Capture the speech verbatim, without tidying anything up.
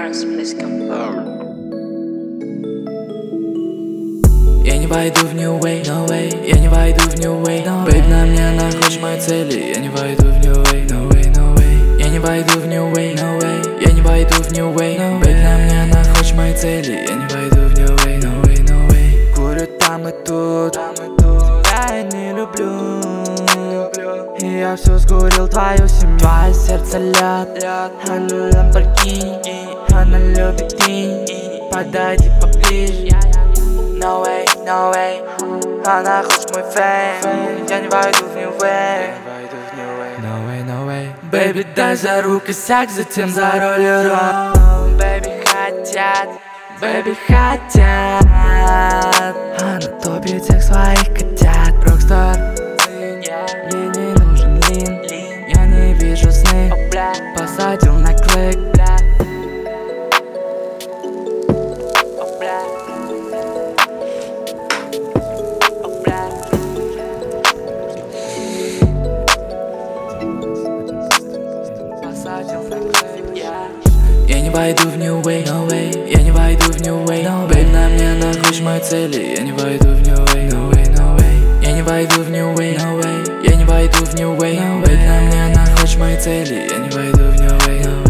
Mars, please come. Я не войду в New Way, no way. Я не войду в New Way, no way. Babe, на мне находишь мои цели. Я не войду в New Way, no way, no way. Я не войду в New Way, no way. Я не войду в New Way, no way. Babe, на мне находишь мои цели. Я не войду в New Way, no way, no way. Курю там и тут, тебя я не люблю. И я все сгорел твою семью. Твое сердце лед, оно Lamborghini, она любит день. Подойди поближе. No way, no way. Она хочет мой фейм. Я не войду в New Way. No way, no way. Baby, дай за руку сяк, затем за роллером. Baby, хотят, baby, хотят. Она топит всех своих котят. Рокстар, ей не нужен лин. Я не вижу сны. Посадил на клик. Я не войду в New Way, no way. Я не войду в New Way, no way. Babe, на мне находишь мои цели. Я не войду в New Way, no way, no way. Я не войду в New Way, no way. Я не войду в New Way, no way. Babe, на мне находишь мои цели. Я не войду в New Way, no way.